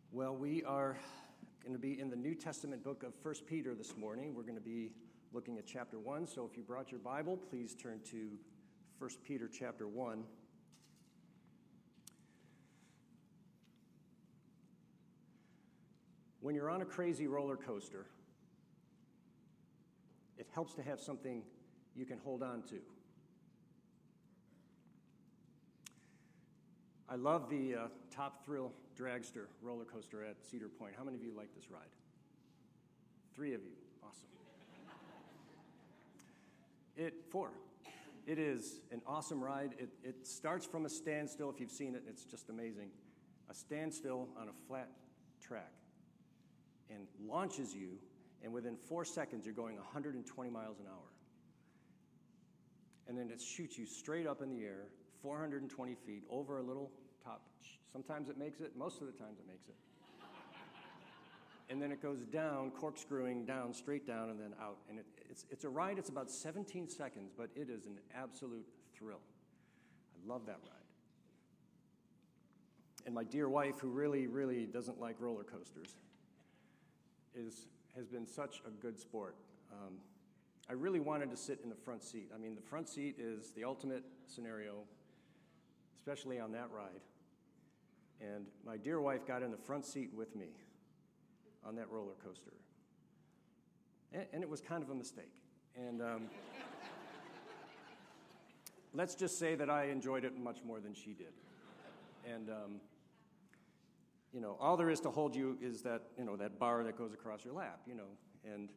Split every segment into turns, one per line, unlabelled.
Well, we are going to be in the New Testament book of 1 Peter this morning. We're going to be looking at chapter 1. So if you brought your Bible, please turn to 1 Peter chapter 1. When you're on a crazy roller coaster, it helps to have something you can hold on to. I love the Top Thrill Dragster roller coaster at Cedar Point. How many of you like this ride? 3 of you. Awesome. 4. It is an awesome ride. It starts from a standstill. If you've seen it, it's just amazing. A standstill on a flat track and launches you, and within 4 seconds, you're going 120 miles an hour. And then it shoots you straight up in the air, 420 feet, over a little top. Sometimes it makes it. Most of the times it makes it. And then it goes down, corkscrewing down, straight down, and then out. And it's a ride. It's about 17 seconds, but it is an absolute thrill. I love that ride. And my dear wife, who really, really doesn't like roller coasters, has been such a good sport. I really wanted to sit in the front seat. I mean, the front seat is the ultimate scenario, especially on that ride. And my dear wife got in the front seat with me on that roller coaster. And it was kind of a mistake. And let's just say that I enjoyed it much more than she did. And, all there is to hold you is that, that bar that goes across your lap, and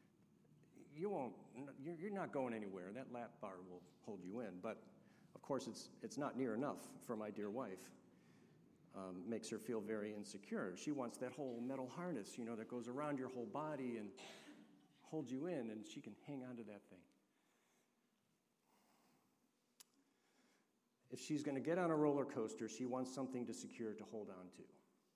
you're not going anywhere. That lap bar will hold you in. But, of course, it's not near enough for my dear wife. Makes her feel very insecure. She wants that whole metal harness, that goes around your whole body and holds you in, and she can hang on to that thing. If she's going to get on a roller coaster, she wants something to secure to hold on to.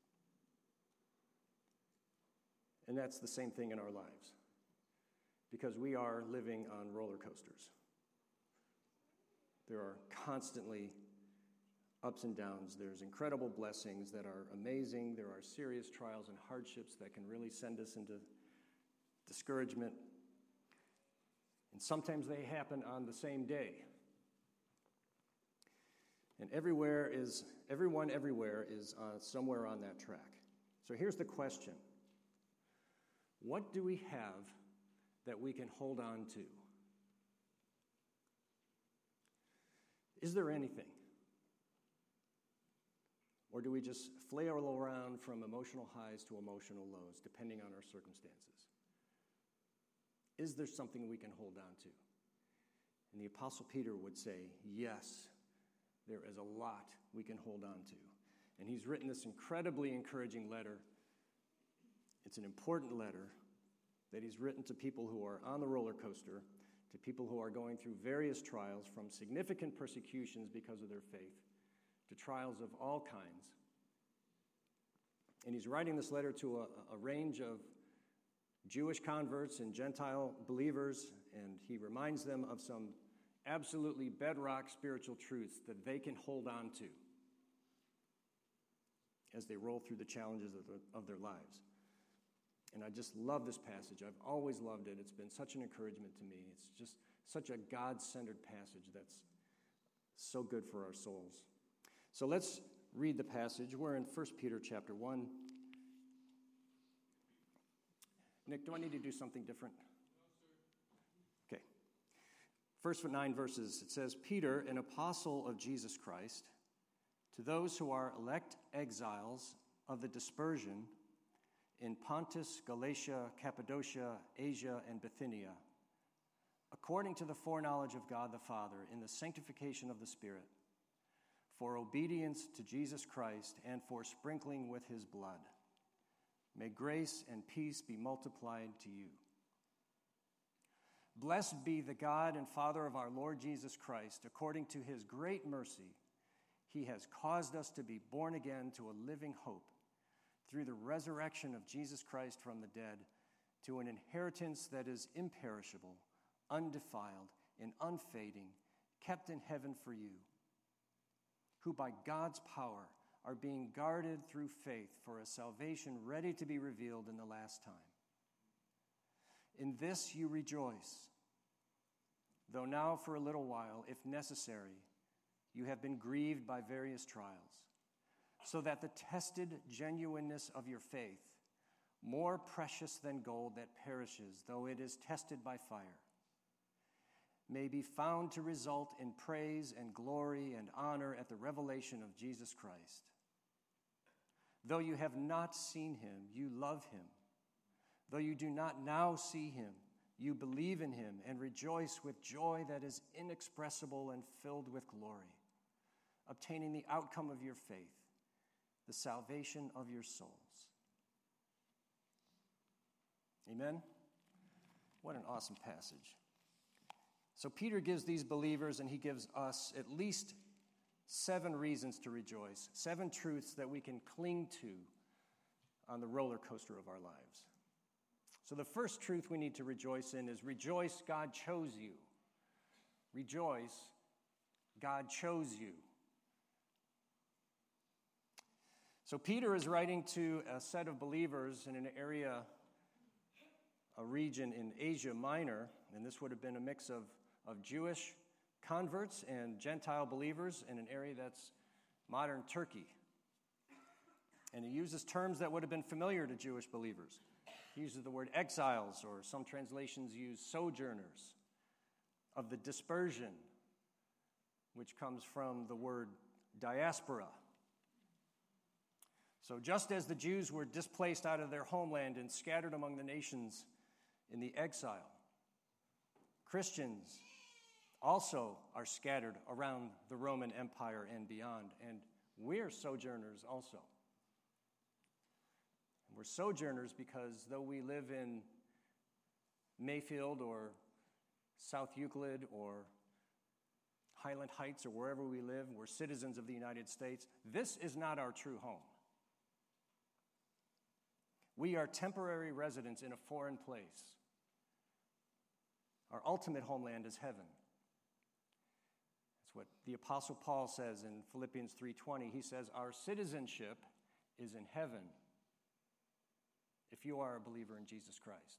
And that's the same thing in our lives, because we are living on roller coasters. There are constantly ups and downs. There's incredible blessings that are amazing. There are serious trials and hardships that can really send us into discouragement. And sometimes they happen on the same day. And everyone everywhere is somewhere on that track. So here's the question. What do we have that we can hold on to? Is there anything? Or do we just flail around from emotional highs to emotional lows, depending on our circumstances? Is there something we can hold on to? And the Apostle Peter would say, yes, there is a lot we can hold on to. And he's written this incredibly encouraging letter. It's an important letter that he's written to people who are on the roller coaster, to people who are going through various trials, from significant persecutions because of their faith to trials of all kinds. And he's writing this letter to a range of Jewish converts and Gentile believers, and he reminds them of some absolutely bedrock spiritual truths that they can hold on to as they roll through the challenges of their lives. And I just love this passage. I've always loved it. It's been such an encouragement to me. It's just such a God-centered passage that's so good for our souls. So let's read the passage. We're in 1 Peter chapter 1. Nick, do I need to do something different? No, sir. Okay. First 9 verses, it says, Peter, an apostle of Jesus Christ, to those who are elect exiles of the dispersion in Pontus, Galatia, Cappadocia, Asia, and Bithynia, according to the foreknowledge of God the Father, in the sanctification of the Spirit, for obedience to Jesus Christ and for sprinkling with his blood. May grace and peace be multiplied to you. Blessed be the God and Father of our Lord Jesus Christ. According to his great mercy, he has caused us to be born again to a living hope through the resurrection of Jesus Christ from the dead, to an inheritance that is imperishable, undefiled, and unfading, kept in heaven for you, who by God's power are being guarded through faith for a salvation ready to be revealed in the last time. In this you rejoice, though now for a little while, if necessary, you have been grieved by various trials, so that the tested genuineness of your faith, more precious than gold that perishes, though it is tested by fire, may be found to result in praise and glory and honor at the revelation of Jesus Christ. Though you have not seen him, you love him. Though you do not now see him, you believe in him and rejoice with joy that is inexpressible and filled with glory, obtaining the outcome of your faith, the salvation of your souls. Amen? What an awesome passage. So Peter gives these believers, and he gives us at least 7 reasons to rejoice, 7 truths that we can cling to on the roller coaster of our lives. So the first truth we need to rejoice in is rejoice, God chose you. Rejoice, God chose you. So Peter is writing to a set of believers in an area, a region in Asia Minor, and this would have been a mix of Jewish converts and Gentile believers in an area that's modern Turkey. And he uses terms that would have been familiar to Jewish believers. He uses the word exiles, or some translations use sojourners, of the dispersion, which comes from the word diaspora. So just as the Jews were displaced out of their homeland and scattered among the nations in the exile, Christians also are scattered around the Roman Empire and beyond, and we're sojourners also. We're sojourners because though we live in Mayfield or South Euclid or Highland Heights or wherever we live, we're citizens of the United States. This is not our true home. We are temporary residents in a foreign place. Our ultimate homeland is heaven. That's what the Apostle Paul says in Philippians 3:20. He says, our citizenship is in heaven if you are a believer in Jesus Christ.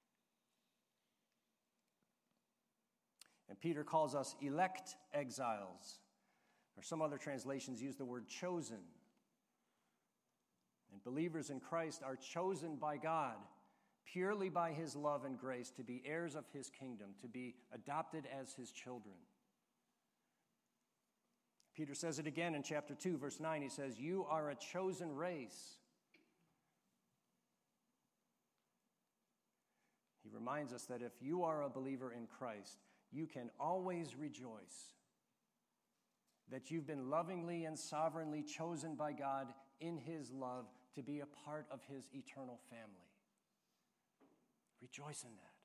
And Peter calls us elect exiles, or some other translations use the word chosen. And believers in Christ are chosen by God purely by his love and grace to be heirs of his kingdom, to be adopted as his children. Peter says it again in chapter 2, verse 9. He says, you are a chosen race. He reminds us that if you are a believer in Christ, you can always rejoice that you've been lovingly and sovereignly chosen by God in his love to be a part of his eternal family. Rejoice in that.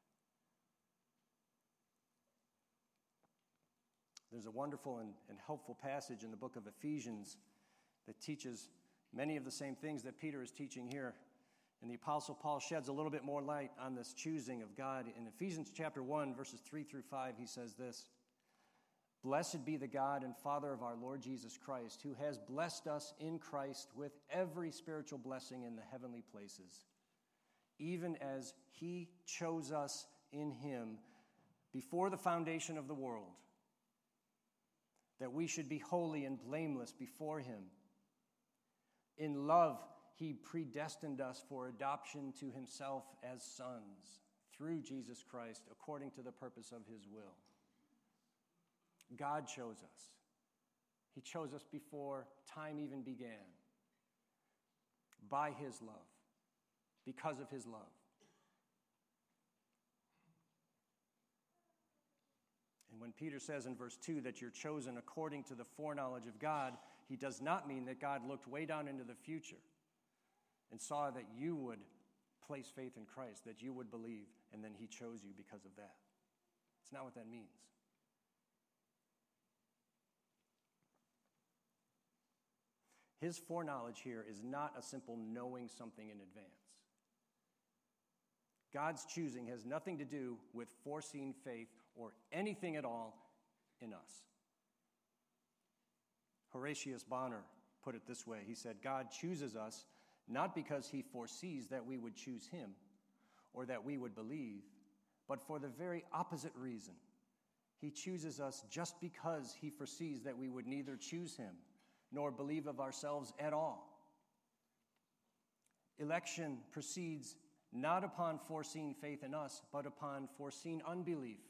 There's a wonderful and helpful passage in the book of Ephesians that teaches many of the same things that Peter is teaching here. And the Apostle Paul sheds a little bit more light on this choosing of God. In Ephesians chapter 1, verses 3 through 5, he says this, blessed be the God and Father of our Lord Jesus Christ, who has blessed us in Christ with every spiritual blessing in the heavenly places, even as he chose us in him before the foundation of the world, that we should be holy and blameless before him. In love, he predestined us for adoption to himself as sons through Jesus Christ, according to the purpose of his will. God chose us. He chose us before time even began, by his love, because of his love. And when Peter says in verse 2 that you're chosen according to the foreknowledge of God, he does not mean that God looked way down into the future and saw that you would place faith in Christ, that you would believe, and then he chose you because of that. It's not what that means. His foreknowledge here is not a simple knowing something in advance. God's choosing has nothing to do with foreseen faith or anything at all in us. Horatius Bonner, put it this way. He said, God chooses us not because he foresees that we would choose him or that we would believe, but for the very opposite reason. He chooses us just because he foresees that we would neither choose him nor believe of ourselves at all. Election proceeds not upon foreseen faith in us, but upon foreseen unbelief.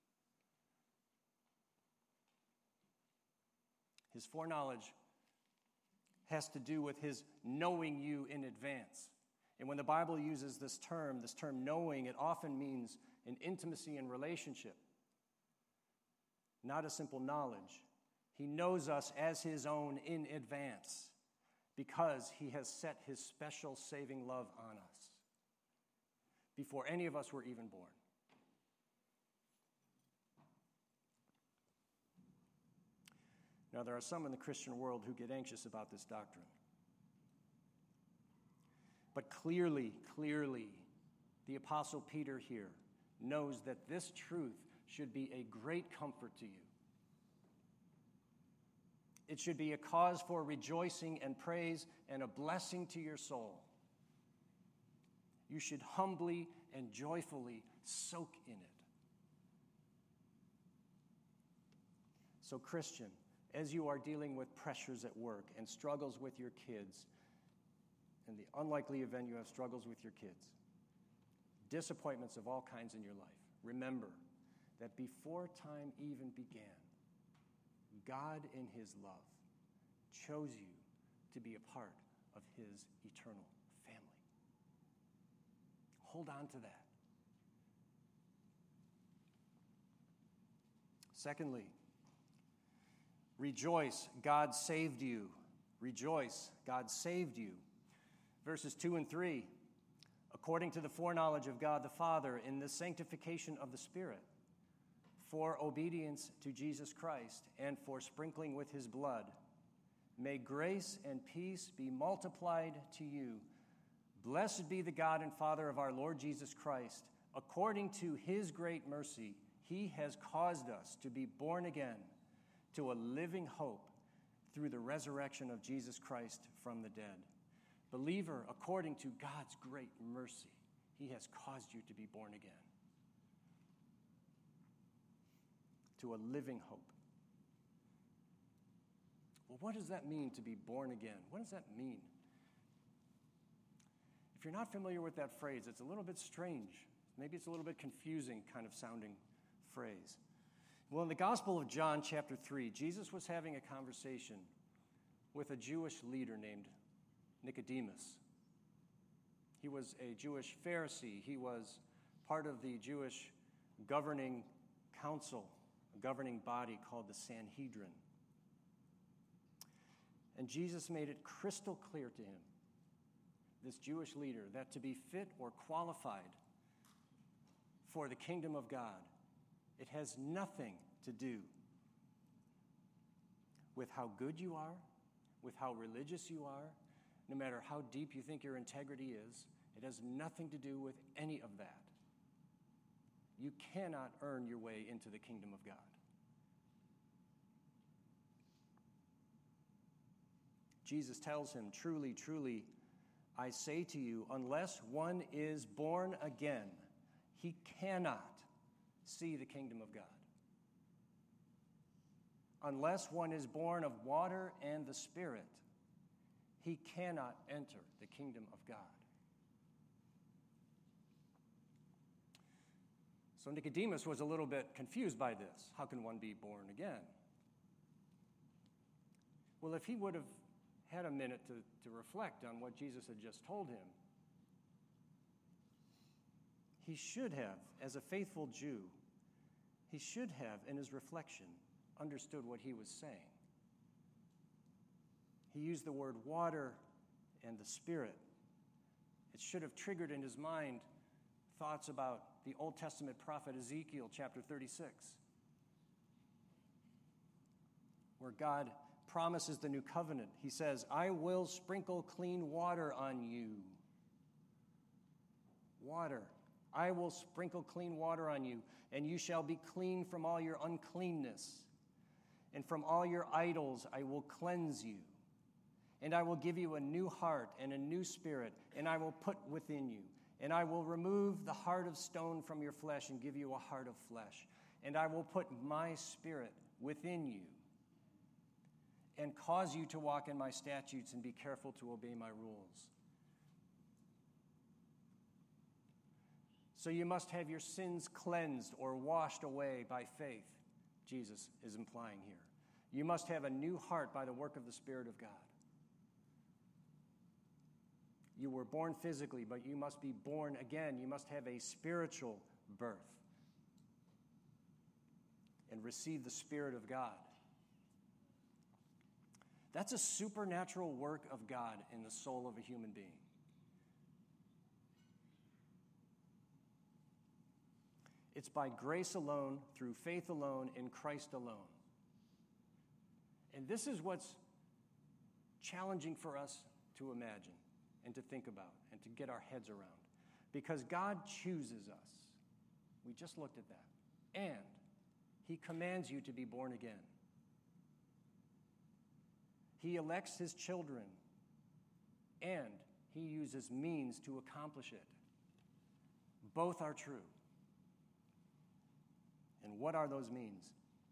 His foreknowledge has to do with his knowing you in advance. And when the Bible uses this term knowing, it often means an intimacy and relationship, not a simple knowledge. He knows us as his own in advance because he has set his special saving love on us before any of us were even born. Now, there are some in the Christian world who get anxious about this doctrine. But clearly, the Apostle Peter here knows that this truth should be a great comfort to you. It should be a cause for rejoicing and praise and a blessing to your soul. You should humbly and joyfully soak in it. So, Christian, as you are dealing with pressures at work and struggles with your kids, in the unlikely event you have struggles with your kids, disappointments of all kinds in your life, remember that before time even began, God in his love chose you to be a part of his eternal family. Hold on to that. Secondly, rejoice, God saved you. Rejoice, God saved you. Verses 2 and 3, according to the foreknowledge of God the Father in the sanctification of the Spirit, for obedience to Jesus Christ and for sprinkling with his blood, may grace and peace be multiplied to you. Blessed be the God and Father of our Lord Jesus Christ. According to his great mercy, he has caused us to be born again to a living hope through the resurrection of Jesus Christ from the dead. Believer, according to God's great mercy, he has caused you to be born again to a living hope. Well, what does that mean to be born again? What does that mean? If you're not familiar with that phrase, it's a little bit strange. Maybe it's a little bit confusing kind of sounding phrase. Well, in the Gospel of John, chapter 3, Jesus was having a conversation with a Jewish leader named Nicodemus. He was a Jewish Pharisee. He was part of the Jewish governing council, a governing body called the Sanhedrin. And Jesus made it crystal clear to him, this Jewish leader, that to be fit or qualified for the kingdom of God, it has nothing to do with how good you are, with how religious you are, no matter how deep you think your integrity is. It has nothing to do with any of that. You cannot earn your way into the kingdom of God. Jesus tells him, truly, truly, I say to you, unless one is born again, he cannot see the kingdom of God. Unless one is born of water and the Spirit, he cannot enter the kingdom of God. So Nicodemus was a little bit confused by this. How can one be born again? Well, if he would have had a minute to reflect on what Jesus had just told him, he should have, as a faithful Jew, he should have, in his reflection, understood what he was saying. He used the word water and the Spirit. It should have triggered in his mind thoughts about the Old Testament prophet Ezekiel chapter 36, where God promises the new covenant. He says, I will sprinkle clean water on you. Water. I will sprinkle clean water on you, and you shall be clean from all your uncleanness. And from all your idols I will cleanse you. And I will give you a new heart and a new spirit, and I will put within you. And I will remove the heart of stone from your flesh and give you a heart of flesh. And I will put my spirit within you and cause you to walk in my statutes and be careful to obey my rules. So you must have your sins cleansed or washed away by faith, Jesus is implying here. You must have a new heart by the work of the Spirit of God. You were born physically, but you must be born again. You must have a spiritual birth and receive the Spirit of God. That's a supernatural work of God in the soul of a human being. It's by grace alone, through faith alone, in Christ alone. And this is what's challenging for us to imagine and to think about and to get our heads around. Because God chooses us. We just looked at that. And he commands you to be born again. He elects his children, and he uses means to accomplish it. Both are true. And what are those means?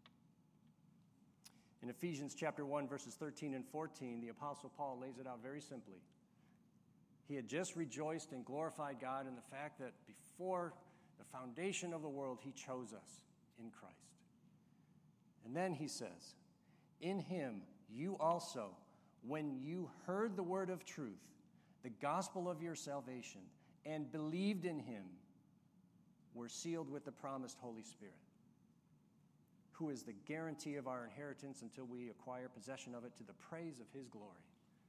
In Ephesians chapter 1, verses 13 and 14, the Apostle Paul lays it out very simply. He had just rejoiced and glorified God in the fact that before the foundation of the world, he chose us in Christ. And then he says, in him you also, when you heard the word of truth, the gospel of your salvation, and believed in him, were sealed with the promised Holy Spirit, who is the guarantee of our inheritance until we acquire possession of it to the praise of his glory.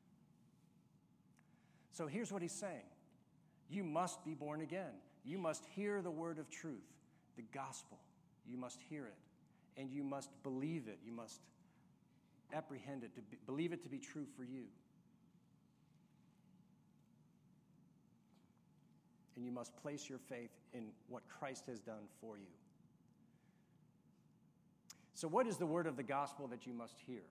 So here's what he's saying. You must be born again. You must hear the word of truth, the gospel. You must hear it, and you must believe it. You must apprehend it, believe it to be true for you. And you must place your faith in what Christ has done for you. So what is the word of the gospel that you must hear?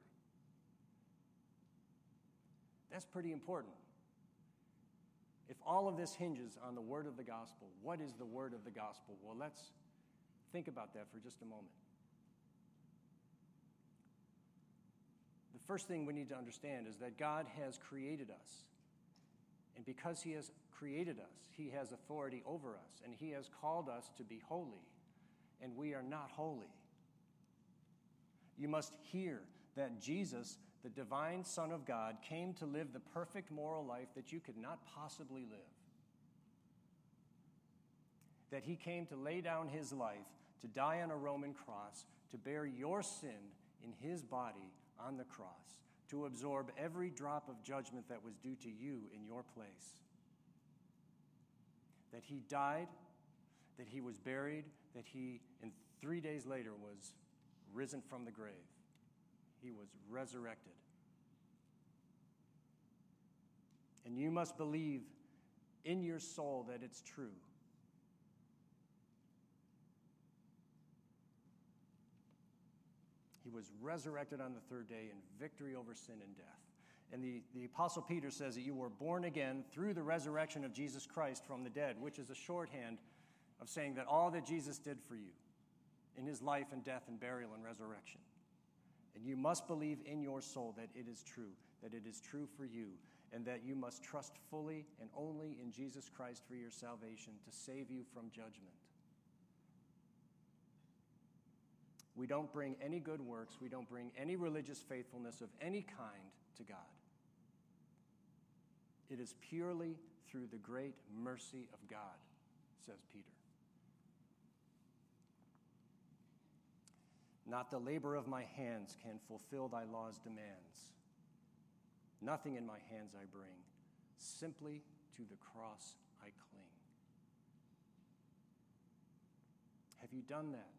That's pretty important. If all of this hinges on the word of the gospel, what is the word of the gospel? Well, let's think about that for just a moment. The first thing we need to understand is that God has created us. And because he has created us, he has authority over us, and he has called us to be holy, and we are not holy. You must hear that Jesus, the divine Son of God, came to live the perfect moral life that you could not possibly live. That he came to lay down his life, to die on a Roman cross, to bear your sin in his body on the cross, to absorb every drop of judgment that was due to you in your place. That he died, that he was buried, that he, and 3 days later, was risen from the grave. He was resurrected. And you must believe in your soul that it's true. He was resurrected on the third day in victory over sin and death. And the Apostle Peter says that you were born again through the resurrection of Jesus Christ from the dead, which is a shorthand of saying that all that Jesus did for you in his life and death and burial and resurrection. And you must believe in your soul that it is true for you, and that you must trust fully and only in Jesus Christ for your salvation to save you from judgment. We don't bring any good works, we don't bring any religious faithfulness of any kind to God. It is purely through the great mercy of God, says Peter. Not the labor of my hands can fulfill thy law's demands. Nothing in my hands I bring, simply to the cross I cling. Have you done that?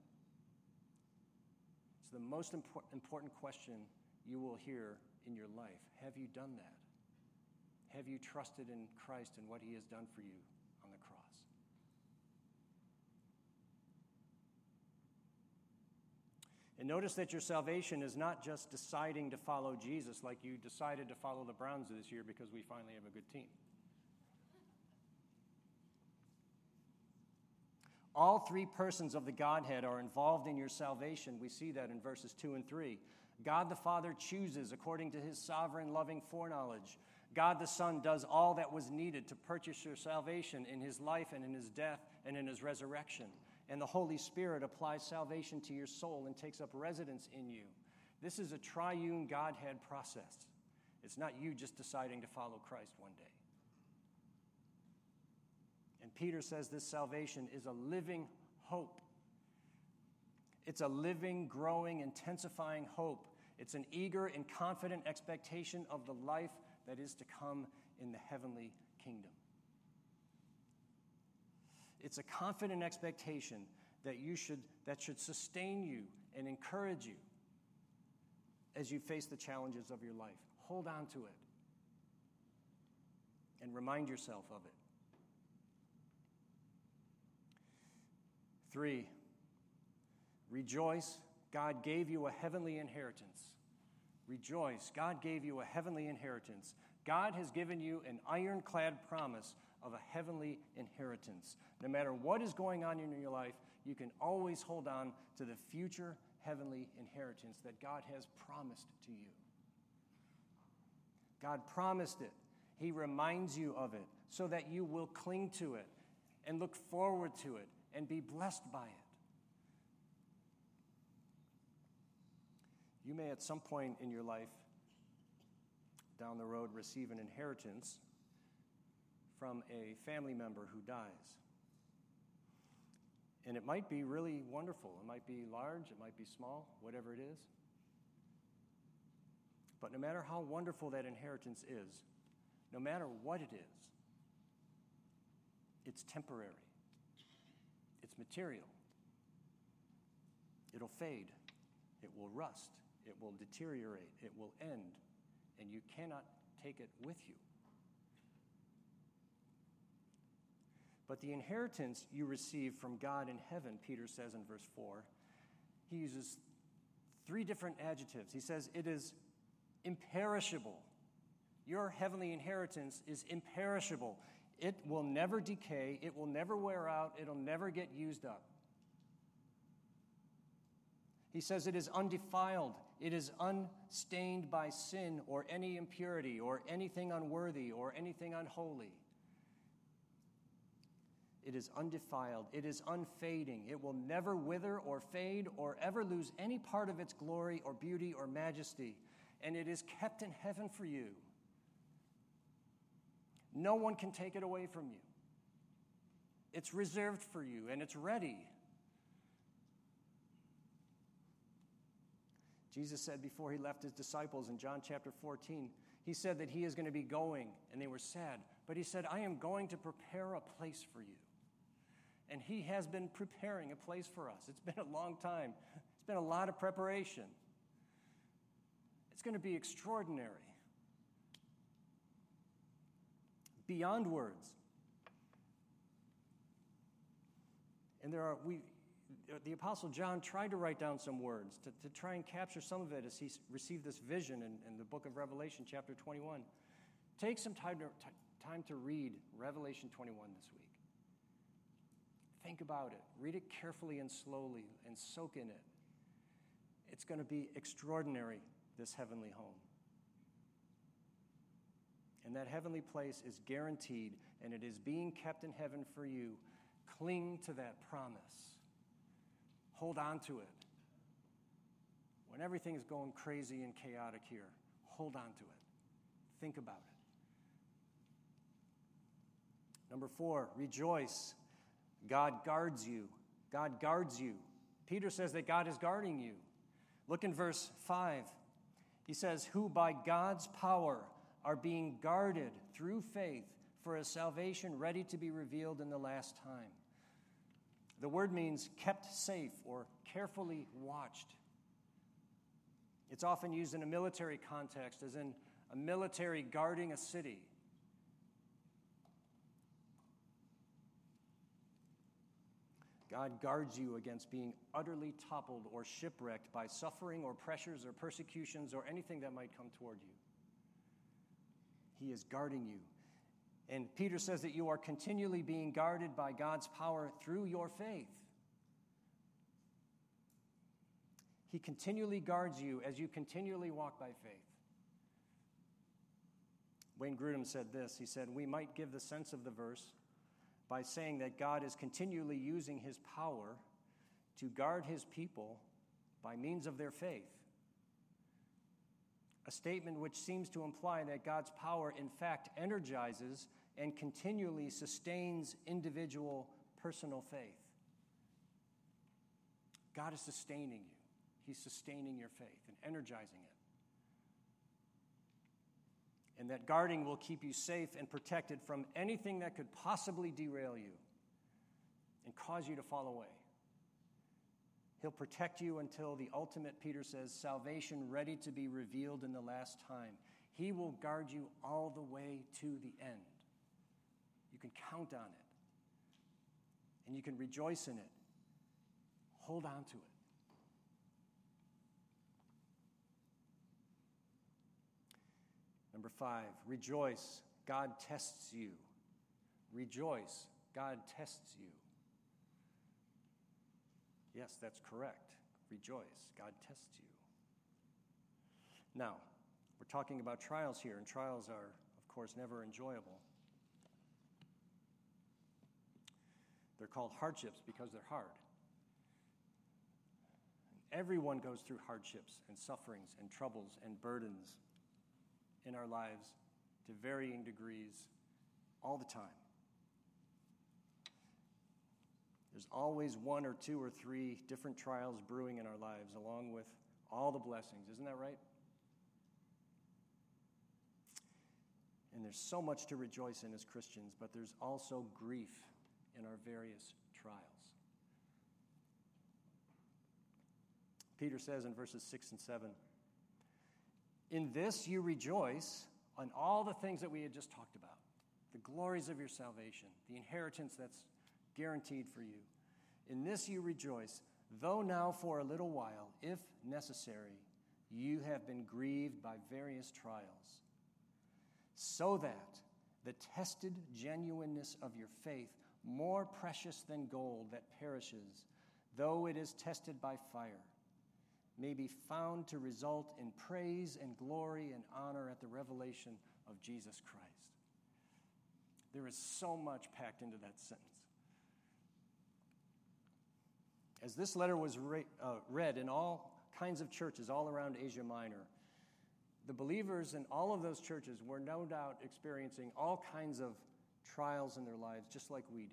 It's the most important question you will hear in your life. Have you done that? Have you trusted in Christ and what he has done for you on the cross? And notice that your salvation is not just deciding to follow Jesus like you decided to follow the Browns this year because we finally have a good team. All three persons of the Godhead are involved in your salvation. We see that in verses 2 and 3. God the Father chooses according to his sovereign loving foreknowledge. God the Son does all that was needed to purchase your salvation in his life and in his death and in his resurrection. And the Holy Spirit applies salvation to your soul and takes up residence in you. This is a triune Godhead process. It's not you just deciding to follow Christ one day. And Peter says this salvation is a living hope. It's a living, growing, intensifying hope. It's an eager and confident expectation of the life that is to come in the heavenly kingdom. It's a confident expectation that should sustain you and encourage you as you face the challenges of your life. Hold on to it and remind yourself of it. 3, rejoice, God gave you a heavenly inheritance. Rejoice, God gave you a heavenly inheritance. God has given you an ironclad promise of a heavenly inheritance. No matter what is going on in your life, you can always hold on to the future heavenly inheritance that God has promised to you. God promised it. He reminds you of it so that you will cling to it and look forward to it and be blessed by it. You may at some point in your life down the road receive an inheritance from a family member who dies. And it might be really wonderful. It might be large, it might be small, whatever it is. But no matter how wonderful that inheritance is, no matter what it is, it's temporary. It's material. It'll fade. It will rust. It will deteriorate. It will end. And you cannot take it with you. But the inheritance you receive from God in heaven, Peter says in verse 4, he uses 3 different adjectives. He says it is imperishable. Your heavenly inheritance is imperishable. It will never decay. It will never wear out. It'll never get used up. He says it is undefiled. It is unstained by sin or any impurity or anything unworthy or anything unholy. It is undefiled. It is unfading. It will never wither or fade or ever lose any part of its glory or beauty or majesty. And it is kept in heaven for you. No one can take it away from you. It's reserved for you, and it's ready. Jesus said before he left his disciples in John chapter 14, he said that he is going to be going, and they were sad. But he said, I am going to prepare a place for you. And he has been preparing a place for us. It's been a long time. It's been a lot of preparation. It's going to be extraordinary. Beyond words. And the Apostle John tried to write down some words to try and capture some of it as he received this vision in the book of Revelation, chapter 21. Take some time to read Revelation 21 this week. Think about it. Read it carefully and slowly and soak in it. It's going to be extraordinary, this heavenly home. And that heavenly place is guaranteed, and it is being kept in heaven for you. Cling to that promise. Hold on to it. When everything is going crazy and chaotic here, hold on to it. Think about it. Number 4, rejoice. God guards you. God guards you. Peter says that God is guarding you. Look in verse 5. He says, who by God's power are being guarded through faith for a salvation ready to be revealed in the last time. The word means kept safe or carefully watched. It's often used in a military context, as in a military guarding a city. God guards you against being utterly toppled or shipwrecked by suffering or pressures or persecutions or anything that might come toward you. He is guarding you. And Peter says that you are continually being guarded by God's power through your faith. He continually guards you as you continually walk by faith. Wayne Grudem said this. He said, we might give the sense of the verse by saying that God is continually using his power to guard his people by means of their faith. A statement which seems to imply that God's power, in fact, energizes and continually sustains individual personal faith. God is sustaining you. He's sustaining your faith and energizing it. And that guarding will keep you safe and protected from anything that could possibly derail you and cause you to fall away. He'll protect you until the ultimate, Peter says, salvation ready to be revealed in the last time. He will guard you all the way to the end. You can count on it. And you can rejoice in it. Hold on to it. Number 5, rejoice. God tests you. Rejoice. God tests you. Yes, that's correct. Rejoice. God tests you. Now, we're talking about trials here, and trials are, of course, never enjoyable. They're called hardships because they're hard. Everyone goes through hardships and sufferings and troubles and burdens in our lives to varying degrees all the time. There's always 1 or 2 or 3 different trials brewing in our lives, along with all the blessings. Isn't that right? And there's so much to rejoice in as Christians, but there's also grief in our various trials. Peter says in verses 6 and 7, in this you rejoice on all the things that we had just talked about, the glories of your salvation, the inheritance that's guaranteed for you. In this you rejoice, though now for a little while, if necessary, you have been grieved by various trials, so that the tested genuineness of your faith, more precious than gold that perishes, though it is tested by fire, may be found to result in praise and glory and honor at the revelation of Jesus Christ. There is so much packed into that sentence. As this letter was read in all kinds of churches all around Asia Minor, the believers in all of those churches were no doubt experiencing all kinds of trials in their lives, just like we do.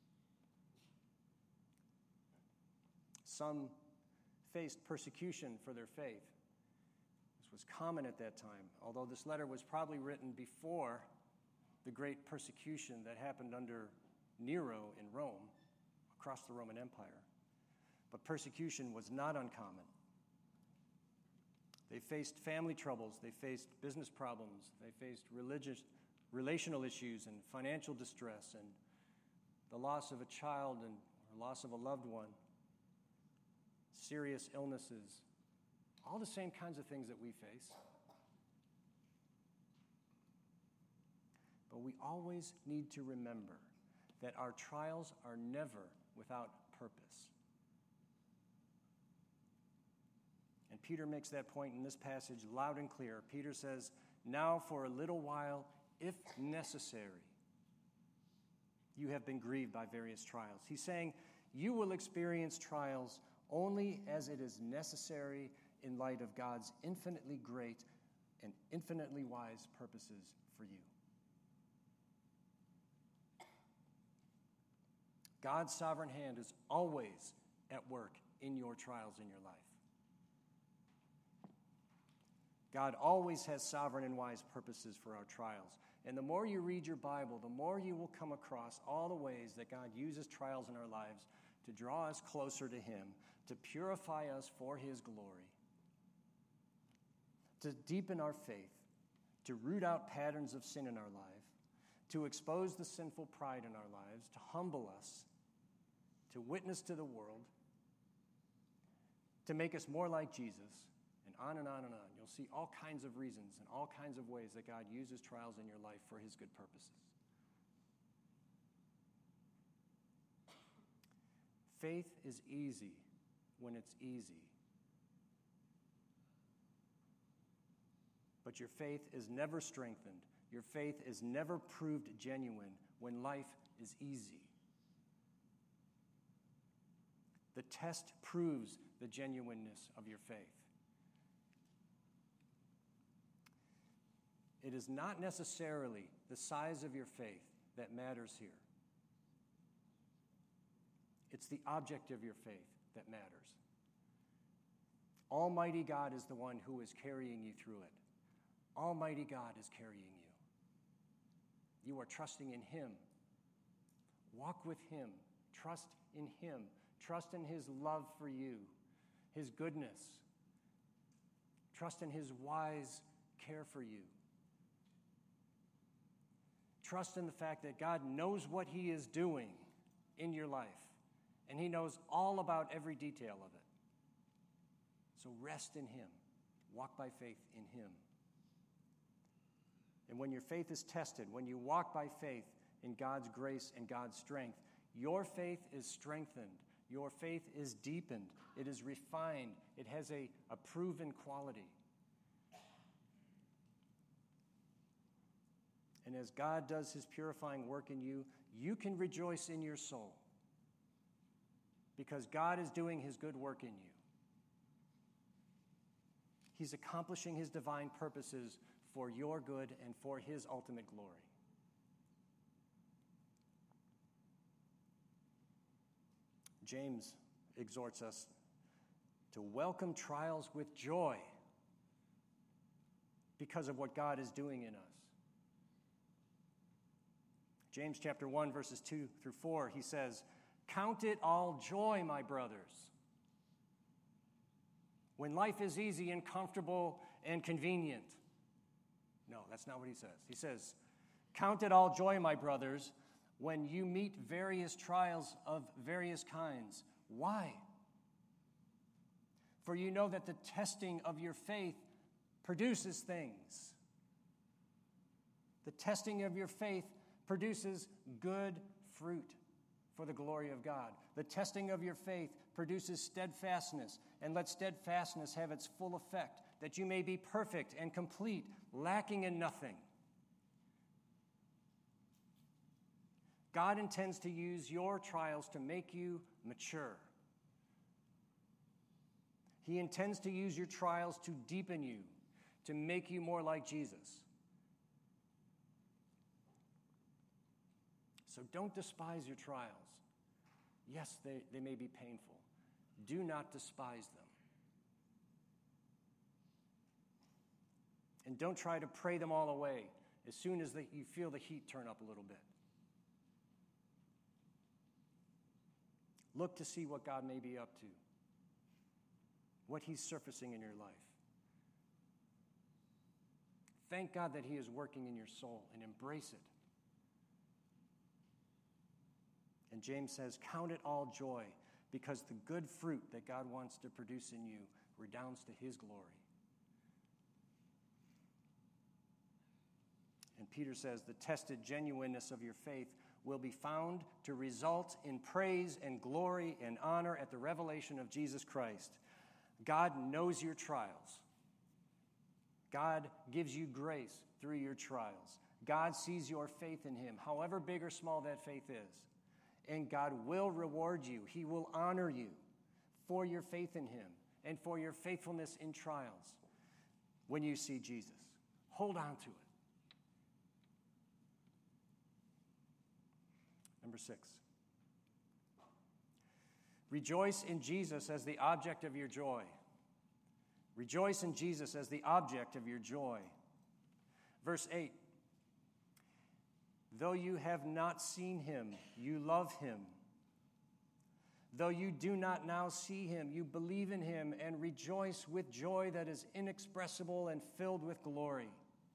Some faced persecution for their faith. This was common at that time, although this letter was probably written before the great persecution that happened under Nero in Rome, across the Roman Empire. But persecution was not uncommon. They faced family troubles, they faced business problems, they faced relational issues and financial distress and the loss of a child and or loss of a loved one, serious illnesses, all the same kinds of things that we face. But we always need to remember that our trials are never without purpose. And Peter makes that point in this passage loud and clear. Peter says, now for a little while, if necessary, you have been grieved by various trials. He's saying you will experience trials only as it is necessary in light of God's infinitely great and infinitely wise purposes for you. God's sovereign hand is always at work in your trials in your life. God always has sovereign and wise purposes for our trials. And the more you read your Bible, the more you will come across all the ways that God uses trials in our lives to draw us closer to Him, to purify us for His glory, to deepen our faith, to root out patterns of sin in our life, to expose the sinful pride in our lives, to humble us, to witness to the world, to make us more like Jesus, and on and on and on. You'll see all kinds of reasons and all kinds of ways that God uses trials in your life for his good purposes. Faith is easy when it's easy. But your faith is never strengthened. Your faith is never proved genuine when life is easy. The test proves the genuineness of your faith. It is not necessarily the size of your faith that matters here. It's the object of your faith that matters. Almighty God is the one who is carrying you through it. Almighty God is carrying you. You are trusting in him. Walk with him. Trust in him. Trust in his love for you, his goodness. Trust in his wise care for you. Trust in the fact that God knows what he is doing in your life, and he knows all about every detail of it. So rest in him. Walk by faith in him. And when your faith is tested, when you walk by faith in God's grace and God's strength, your faith is strengthened. Your faith is deepened. It is refined. It has a proven quality. And as God does his purifying work in you, you can rejoice in your soul because God is doing his good work in you. He's accomplishing his divine purposes for your good and for his ultimate glory. James exhorts us to welcome trials with joy because of what God is doing in us. James chapter 1, verses 2 through 4, he says, "Count it all joy, my brothers, when life is easy and comfortable and convenient." No, that's not what he says. He says, "Count it all joy, my brothers, when you meet various trials of various kinds." Why? "For you know that the testing of your faith produces things." The testing of your faith produces good fruit for the glory of God. The testing of your faith produces steadfastness, and let steadfastness have its full effect, that you may be perfect and complete, lacking in nothing. God intends to use your trials to make you mature. He intends to use your trials to deepen you, to make you more like Jesus. So don't despise your trials. Yes, they may be painful. Do not despise them. And don't try to pray them all away as soon as you feel the heat turn up a little bit. Look to see what God may be up to, what he's surfacing in your life. Thank God that he is working in your soul and embrace it. And James says, count it all joy because the good fruit that God wants to produce in you redounds to his glory. And Peter says, the tested genuineness of your faith will be found to result in praise and glory and honor at the revelation of Jesus Christ. God knows your trials. God gives you grace through your trials. God sees your faith in him, however big or small that faith is. And God will reward you. He will honor you for your faith in him and for your faithfulness in trials when you see Jesus. Hold on to it. Number 6. Rejoice in Jesus as the object of your joy. Rejoice in Jesus as the object of your joy. Verse 8. Though you have not seen him, you love him. Though you do not now see him, you believe in him and rejoice with joy that is inexpressible and filled with glory.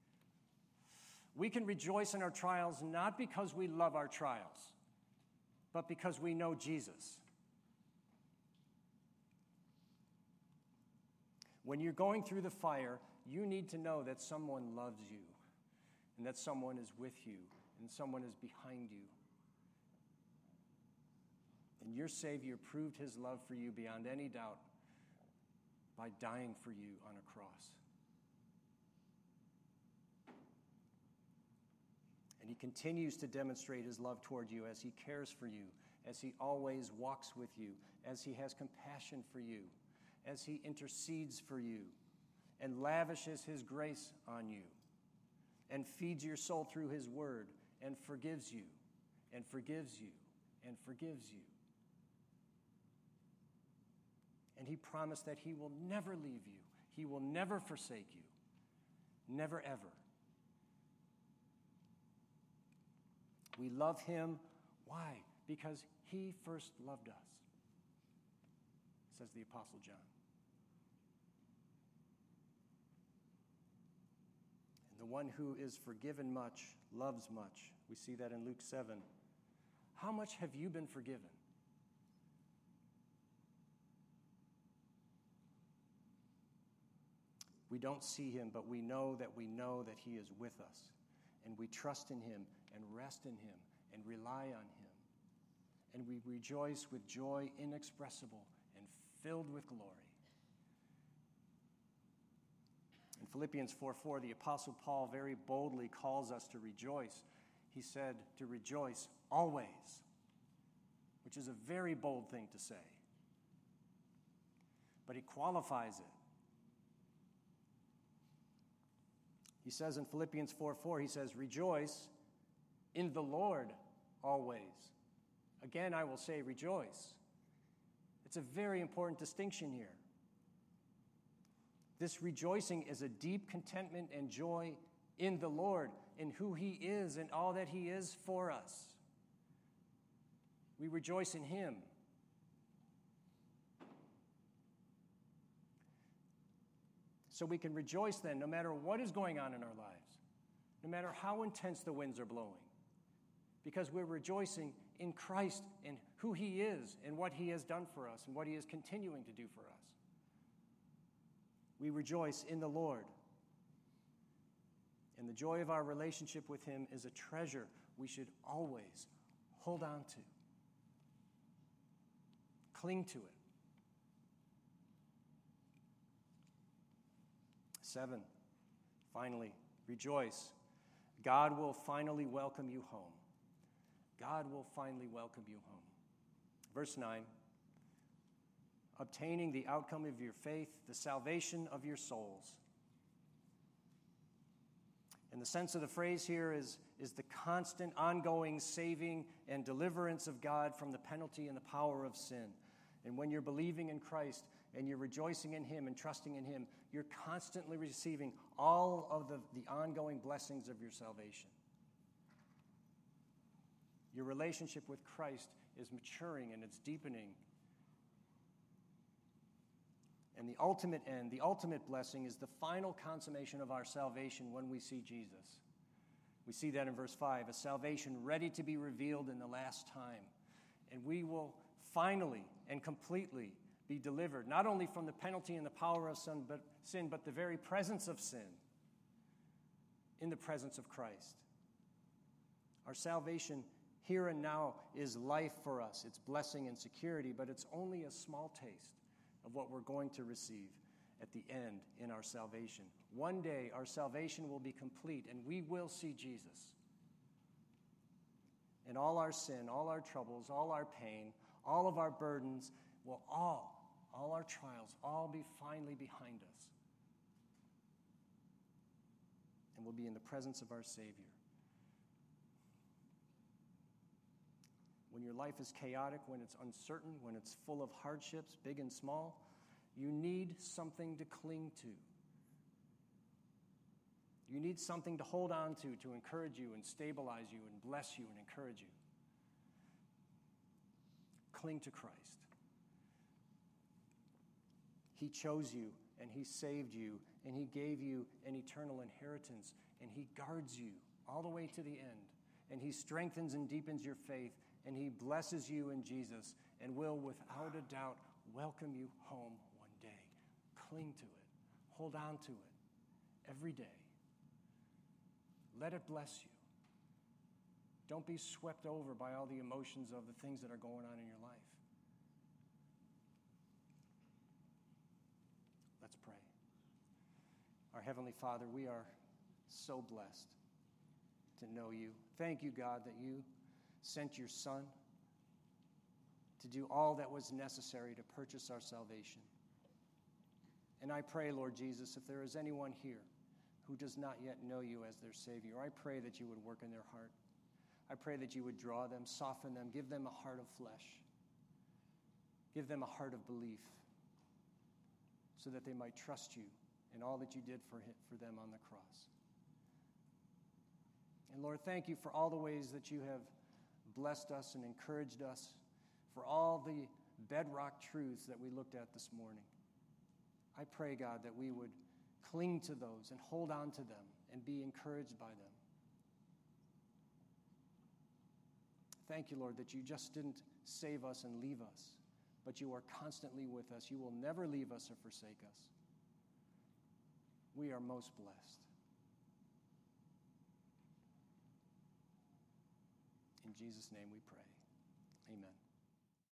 We can rejoice in our trials not because we love our trials, but because we know Jesus. When you're going through the fire, you need to know that someone loves you and that someone is with you and someone is behind you. And your Savior proved his love for you beyond any doubt by dying for you on a cross. And he continues to demonstrate his love toward you as he cares for you, as he always walks with you, as he has compassion for you, as he intercedes for you and lavishes his grace on you and feeds your soul through his word and forgives you and forgives you and forgives you. And he promised that he will never leave you. He will never forsake you. Never, ever. We love him. Why? Because he first loved us, says the Apostle John. And the one who is forgiven much loves much. We see that in Luke 7. How much have you been forgiven? We don't see him, but we know that he is with us. And we trust in him and rest in him and rely on him. And we rejoice with joy inexpressible and filled with glory. In Philippians 4:4, the Apostle Paul very boldly calls us to rejoice. He said to rejoice always, which is a very bold thing to say. But he qualifies it. He says in Philippians 4:4, he says, rejoice in the Lord always. Again, I will say rejoice. It's a very important distinction here. This rejoicing is a deep contentment and joy in the Lord, in who he is and all that he is for us. We rejoice in him. So we can rejoice then no matter what is going on in our lives, no matter how intense the winds are blowing, because we're rejoicing in Christ and who he is and what he has done for us and what he is continuing to do for us. We rejoice in the Lord. And the joy of our relationship with him is a treasure we should always hold on to. Cling to it. 7, finally, rejoice. God will finally welcome you home. God will finally welcome you home. Verse 9, obtaining the outcome of your faith, the salvation of your souls. And the sense of the phrase here is the constant, ongoing saving and deliverance of God from the penalty and the power of sin. And when you're believing in Christ and you're rejoicing in him and trusting in him, you're constantly receiving all of the ongoing blessings of your salvation. Your relationship with Christ is maturing and it's deepening. And the ultimate end, the ultimate blessing is the final consummation of our salvation when we see Jesus. We see that in verse 5, a salvation ready to be revealed in the last time. And we will finally and completely be delivered, not only from the penalty and the power of sin, but the very presence of sin in the presence of Christ. Our salvation here and now is life for us. It's blessing and security, but it's only a small taste of what we're going to receive at the end in our salvation. One day, our salvation will be complete, and we will see Jesus. And all our sin, all our troubles, all our pain, all of our burdens will all our trials, all be finally behind us. And we'll be in the presence of our Savior. When your life is chaotic, when it's uncertain, when it's full of hardships, big and small, you need something to cling to. You need something to hold on to encourage you and stabilize you and bless you and encourage you. Cling to Christ. He chose you, and he saved you, and he gave you an eternal inheritance, and he guards you all the way to the end, and he strengthens and deepens your faith, and he blesses you in Jesus, and will, without a doubt, welcome you home one day. Cling to it. Hold on to it every day. Let it bless you. Don't be swept over by all the emotions of the things that are going on in your life. Let's pray. Our Heavenly Father, we are so blessed to know you. Thank you, God, that you sent your Son to do all that was necessary to purchase our salvation. And I pray, Lord Jesus, if there is anyone here who does not yet know you as their Savior, I pray that you would work in their heart. I pray that you would draw them, soften them, give them a heart of flesh. Give them a heart of belief so that they might trust you in all that you did for them on the cross. And Lord, thank you for all the ways that you have blessed us and encouraged us, for all the bedrock truths that we looked at this morning. I pray, God, that we would cling to those and hold on to them and be encouraged by them. Thank you, Lord, that you just didn't save us and leave us, but you are constantly with us. You will never leave us or forsake us. We are most blessed. In Jesus' name we pray. Amen.